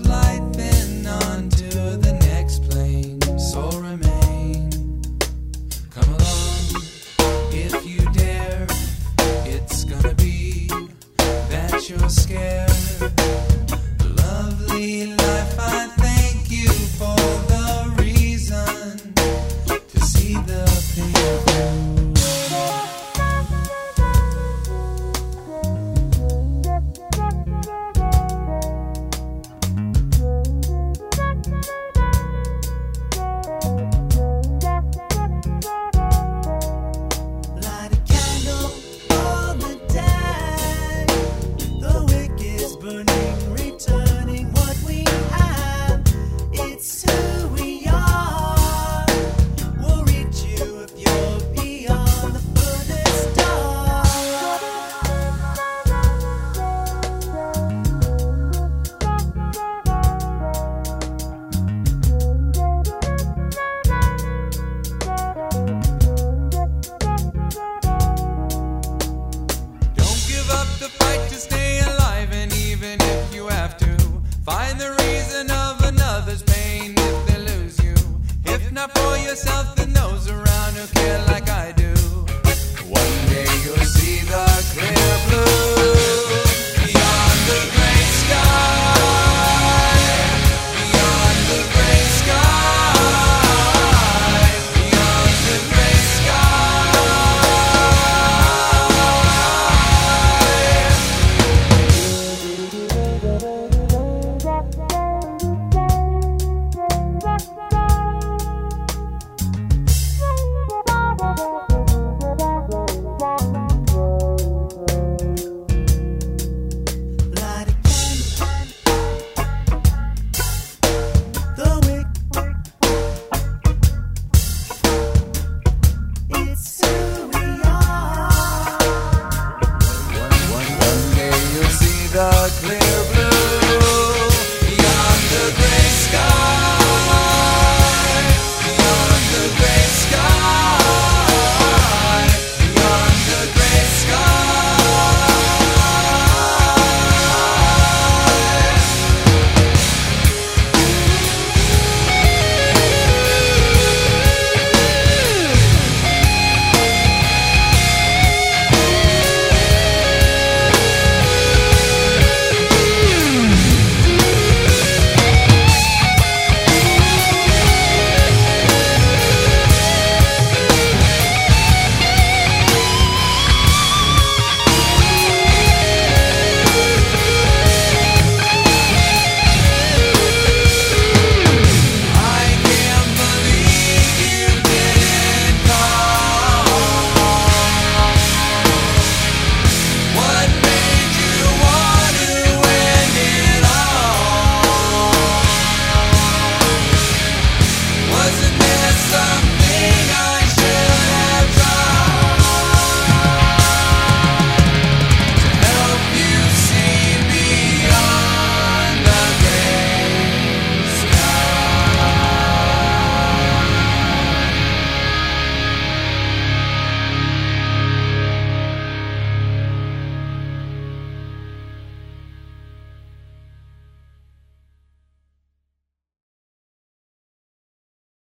life and on to the next plane. So remain. Come along if you dare. It's gonna be that you're scared. Lovely life, I thank you for the reason to see the pain. For yourself that knows around who care like I do. One day you'll see the clear blue.